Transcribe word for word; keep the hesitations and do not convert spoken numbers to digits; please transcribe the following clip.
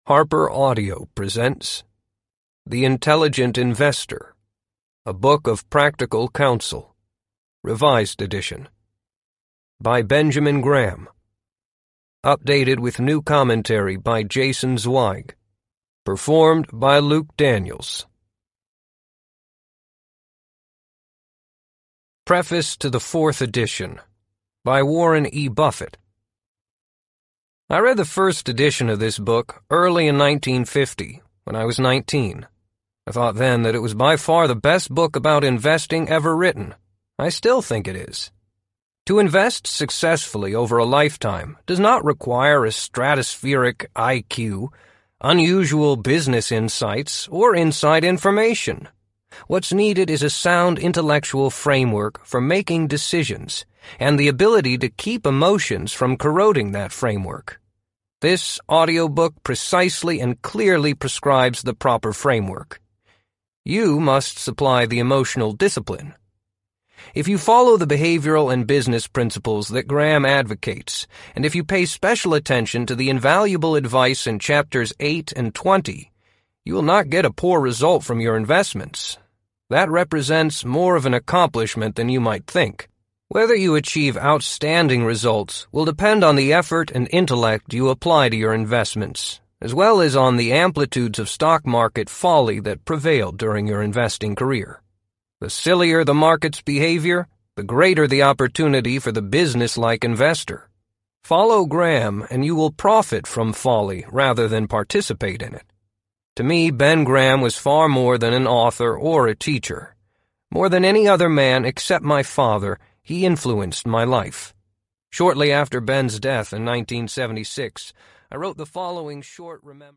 Harper Audio presents The Intelligent Investor, a Book of Practical Counsel, Revised Edition, by Benjamin Graham, updated with new commentary by Jason Zweig, performed by Luke Daniels. Preface to the Fourth Edition, by Warren E. Buffett. I read the first edition of this book early in nineteen fifty, when I was nineteen. I thought then that it was by far the best book about investing ever written. I still think it is. To invest successfully over a lifetime does not require a stratospheric I Q, unusual business insights, or inside information. What's needed is a sound intellectual framework for making decisions, and the ability to keep emotions from corroding that framework. This audiobook precisely and clearly prescribes the proper framework. You must supply the emotional discipline. If you follow the behavioral and business principles that Graham advocates, and if you pay special attention to the invaluable advice in chapters eight and twenty, you will not get a poor result from your investments. That represents more of an accomplishment than you might think. Whether you achieve outstanding results will depend on the effort and intellect you apply to your investments, as well as on the amplitudes of stock market folly that prevailed during your investing career. The sillier the market's behavior, the greater the opportunity for the business-like investor. Follow Graham and you will profit from folly rather than participate in it. To me, Ben Graham was far more than an author or a teacher. More than any other man except my father, he influenced my life. Shortly after Ben's death in nineteen seventy-six, I wrote the following short remembrance.